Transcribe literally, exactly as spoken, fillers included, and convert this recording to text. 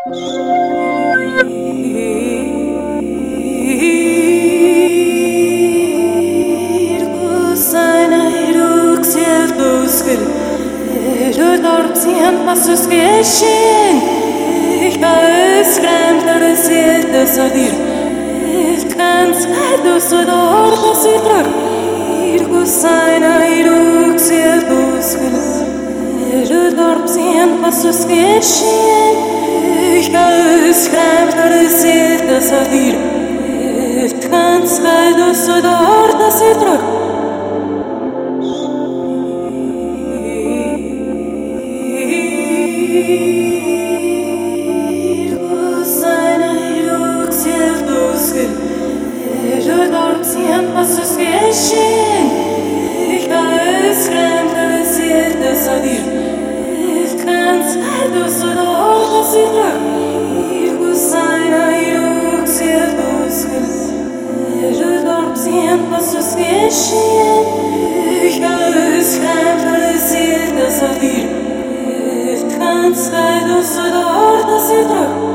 Passus geschehen, ich weiß, fremder Seele, das hat ihr, ich kann's du so dort, was ich trag, ihr Gusseina, ihr Uxia, Buskel, ihr dort sehen, Passus geschehen, ich weiß, fremder Seele, das hat ihr, ich kann's du so dort, was ich trag. Passus geschehen, ich weiß, fremder Seele, das hat ihr, ich kann's du so dort, was ich trag, ihr Gusseina, ihr Uxia, Buskel, ihr dort sehen, Passus geschehen, ich weiß, fremder Seele, das hat ihr, ich kann's du so dort, was ich trag.